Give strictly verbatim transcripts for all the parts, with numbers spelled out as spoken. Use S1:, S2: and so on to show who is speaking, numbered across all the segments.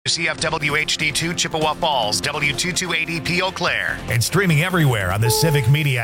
S1: C F W H D two Chippewa Falls, W two two eight E P Eau Claire,
S2: and streaming everywhere on the Civic Media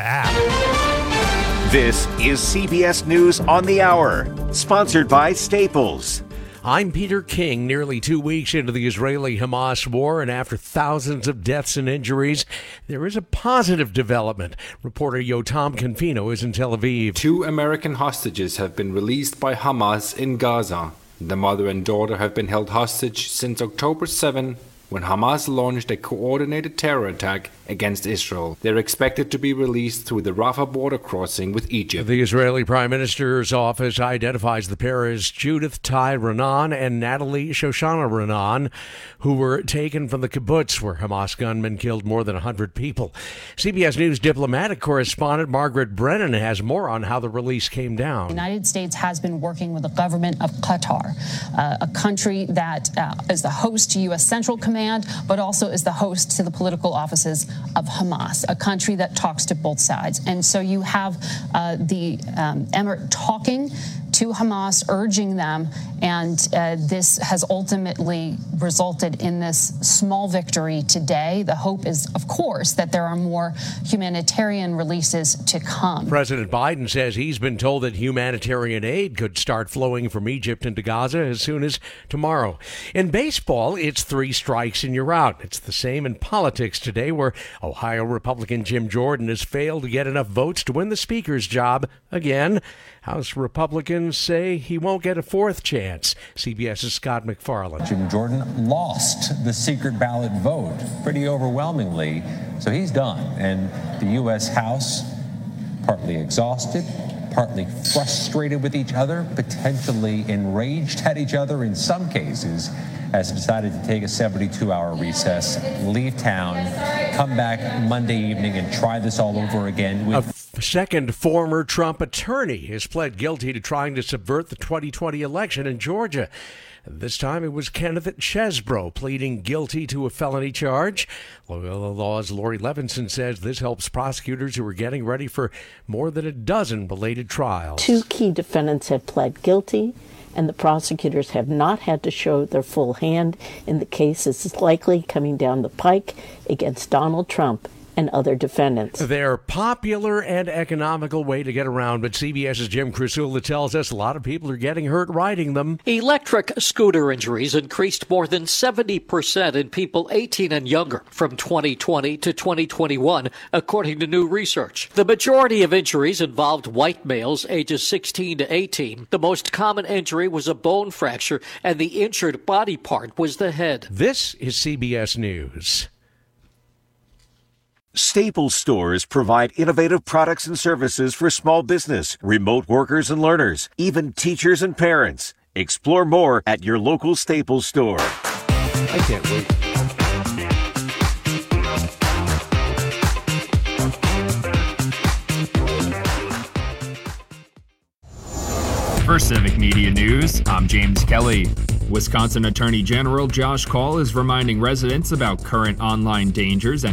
S2: app.
S3: This is C B S News on the Hour, sponsored by Staples.
S4: I'm Peter King. Nearly two weeks into the Israeli-Hamas war, and after thousands of deaths and injuries, there is a positive development. Reporter Yotam Confino is in Tel Aviv.
S5: Two American hostages have been released by Hamas in Gaza. The mother and daughter have been held hostage since October seventh, when Hamas launched a coordinated terror attack against Israel. They're expected to be released through the Rafah border crossing with Egypt.
S4: The Israeli Prime Minister's office identifies the pair as Judith Tai Renan and Natalie Shoshana Renan, who were taken from the kibbutz where Hamas gunmen killed more than one hundred people. C B S News diplomatic correspondent Margaret Brennan has more on how the release came down.
S6: The United States has been working with the government of Qatar, uh, a country that uh, is the host to U S Central Command, but also is the host to the political offices of Hamas, a country that talks to both sides. And so you have uh, the um, Emirate talking to Hamas, urging them, and uh, this has ultimately resulted in this small victory today. The hope is, of course, that there are more humanitarian releases to come.
S4: President Biden says he's been told that humanitarian aid could start flowing from Egypt into Gaza as soon as tomorrow. In baseball, it's three strikes and you're out. It's the same in politics today, where Ohio Republican Jim Jordan has failed to get enough votes to win the Speaker's job again. House Republicans say he won't get a fourth chance. CBS's Scott McFarland.
S7: Jim Jordan lost the secret ballot vote pretty overwhelmingly, so he's done. And the U S House, partly exhausted, partly frustrated with each other, potentially enraged at each other in some cases, has decided to take a seventy-two hour recess, leave town, come back Monday evening and try this all over again.
S4: With- a second former Trump attorney has pled guilty to trying to subvert the twenty twenty election in Georgia. This time it was Kenneth Chesbro pleading guilty to a felony charge. Loyola Law's Lori Levinson says this helps prosecutors who are getting ready for more than a dozen belated trials.
S8: Two key defendants have pled guilty, and the prosecutors have not had to show their full hand in the case as is likely coming down the pike against Donald Trump and other defendants.
S4: They're popular and economical way to get around, but CBS's Jim Krasula tells us a lot of people are getting hurt riding them.
S9: Electric scooter injuries increased more than seventy percent in people eighteen and younger from twenty twenty to twenty twenty-one, according to new research. The majority of injuries involved white males ages sixteen to eighteen. The most common injury was a bone fracture, and the injured body part was the head.
S4: This is C B S News.
S3: Staples stores provide innovative products and services for small business, remote workers and learners, even teachers and parents. Explore more at your local Staples store.
S4: I can't wait.
S10: For Civic Media News, I'm James Kelly. Wisconsin Attorney General Josh Kaul is reminding residents about current online dangers and